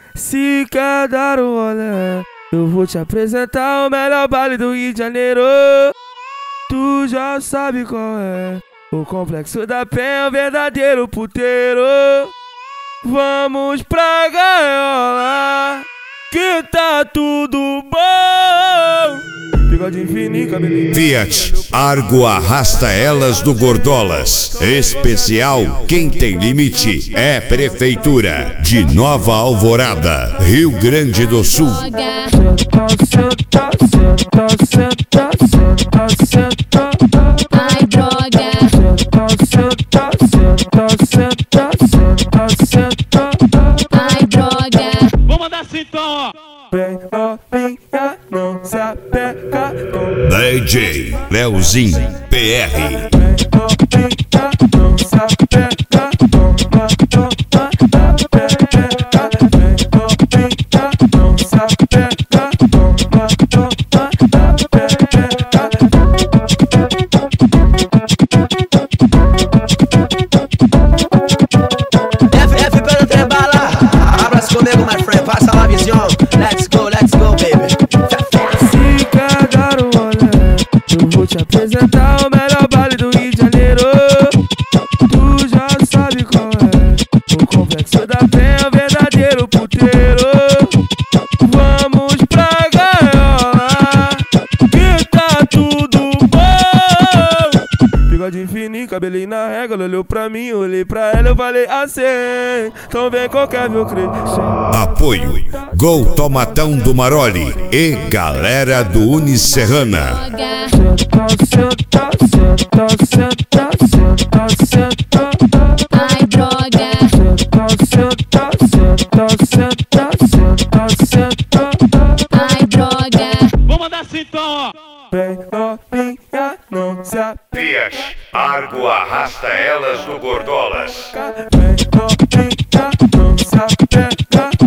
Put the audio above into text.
Se quer dar um rolê, eu vou te apresentar o melhor baile do Rio de Janeiro. Tu já sabe qual é. O Complexo da Penha é um verdadeiro puteiro. Vamos pra gaiola, que tá tudo bom. Bigode fininho, cabelinho. Fiat Argo Arrasta Elas do Gordolas. Especial Quem Tem Limite é Prefeitura de Nova Alvorada, Rio Grande do Sul. Senta, senta, senta, senta, senta. Ai, droga. Senta, senta, senta, senta, senta. Ai, droga. Vou mandar assim então, ó. Vem novinha, não se apega. DJ Leozinho PR. Vem novinha, não se apega. Toma, toma, apega. Vem novinha, não se apega. Toma, toma, FF pelo trem bala. Abraça comigo, my friend. Passa lá, visão. Let's go, baby. Se quer dar um rolê, eu vou te apresentar o melhor baile do Rio de Janeiro. Tu já sabe qual é. O Complexo da Penha é um verdadeiro puteiro. Vamos pra gaiola, que tá tudo bom. Bigode fininho, cabelinho na régua. Ela olhou pra mim, eu olhei pra ela, eu falei assim. Então vem qualquer meu crescer. Apoio Gol Tomatão do Maroli e galera do Unicerrana. Senta, senta, senta, senta, senta, senta. Ai, droga. Senta, senta, senta, senta, senta, senta. Ai, droga. Vou mandar assim então, ó. Vem novinha, não se apega. Fiat Argo Arrasta Elas do Gordolas. Vem novinha, não se apega.